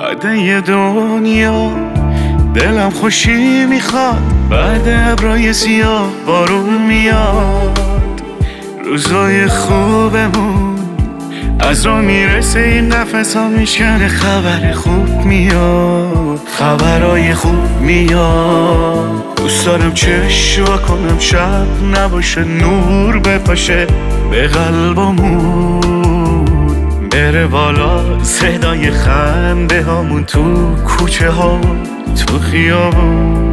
بعد یه دنیا دلم خوشی میخواد، بعد ابرای سیاه بارون میاد. روزای خوبمون از رو میرسه، این قفص ها میشکنه، خبر خوب میاد، خبرای خوب میاد. دوست دارم چشم کنم شب نباشه، نور بپاشه به قلبمون، بره بالا صدای خنده هامون تو کوچه ها تو خیابون.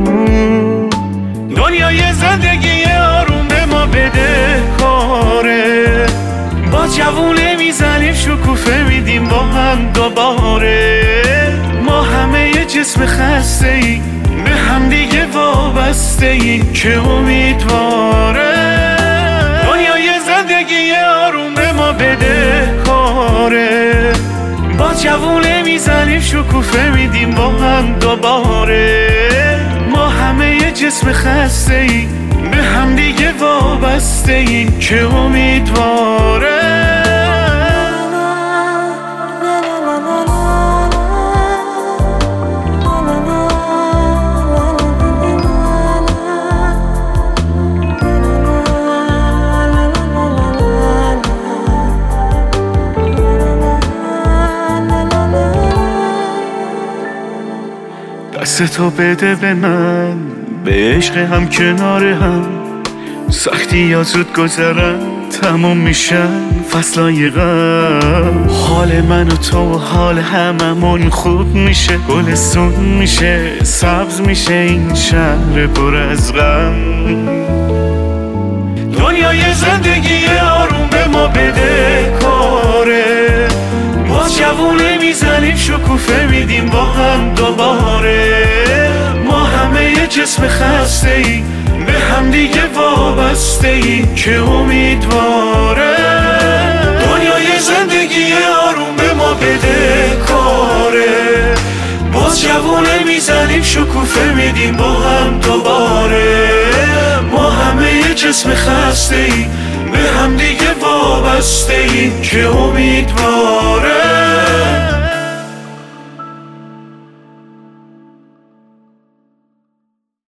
دنیای زندگی آروم به ما بده کاره، با جوونه میزنیم شکوفه میدیم با هم دوباره. ما همه یه جسم خسته ای، به هم دیگه وابسته ایم که امیدواره. دنیای زندگی آروم به ما بده کاره، با جوونه میزنیم شکوفه میدیم با هم دوباره. ما همه یه جسم خسته ای، به هم دیگه وابسته ایم که امیدواره. دستتو بده به من، به عشق هم کنار هم، سختی یا زود گذرن تموم میشن فصلای غم. حال من و تو و حال هممون خوب میشه، گلستون میشه، سبز میشه این شهر پر از غم. دنیای زندگی آروم به ما بده کاره، با جوونه میزنیم شکوفه میدیم با هم دوباره. ما همه یه جسم خسته ای، به هم دیگه وابسته ای که امیدواره. دنیای زندگی آروم به ما بده کاره، باز جوونه میزنیم شکوفه میدیم با هم دوباره. ما همه یه جسم خسته ای، به هم دیگه وابسته ای که امیدواره.